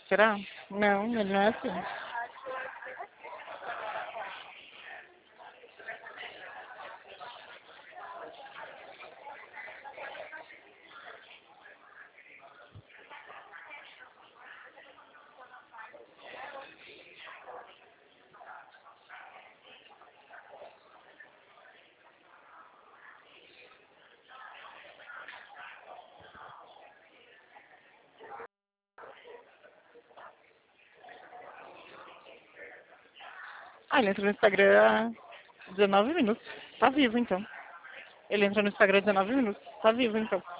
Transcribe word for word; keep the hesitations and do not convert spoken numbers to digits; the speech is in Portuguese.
Será? Não, ele não é assim. Ah, ele entrou no Instagram há dezenove minutos. Tá vivo, então. Ele entrou no Instagram há dezenove minutos. Tá vivo, então.